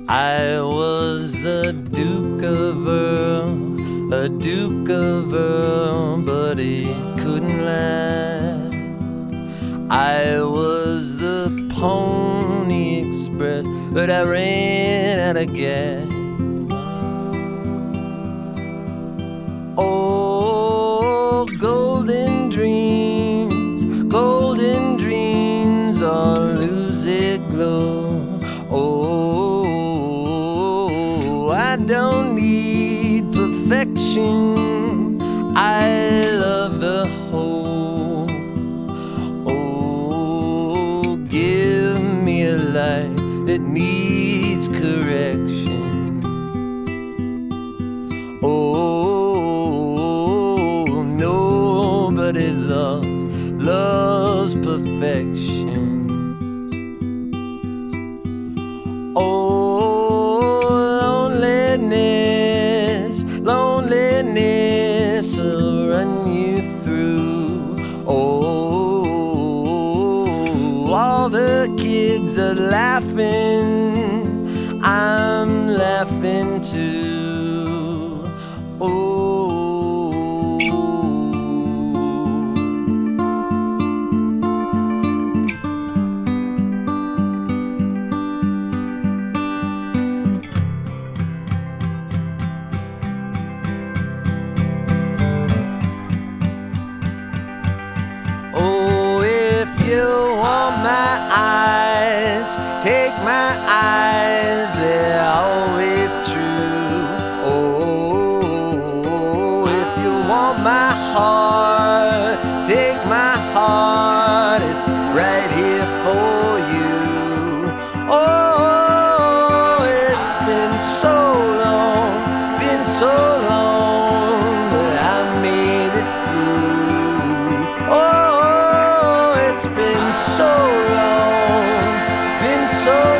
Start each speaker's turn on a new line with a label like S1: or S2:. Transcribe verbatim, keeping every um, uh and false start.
S1: I was the Duke of Earl, a Duke of Earl, but he couldn't lie. I was the Pony Express, but I ran out of gas. Oh, golden dreams, golden dreams all lose their glow. Oh, I don't need perfection, I love the whole. Oh, give me a life that needs correction. Oh, nobody loves, loves perfection. Oh, loneliness, loneliness will run you through. Oh, all the kids are laughing, I'm laughing too. Oh. Oh, if you want my eyes, take my eyes, they're always true. Oh, if you want my heart, take my heart, it's right here for you. Oh, it's been so long, been so long, but I made it through. Oh, it's been so long, been so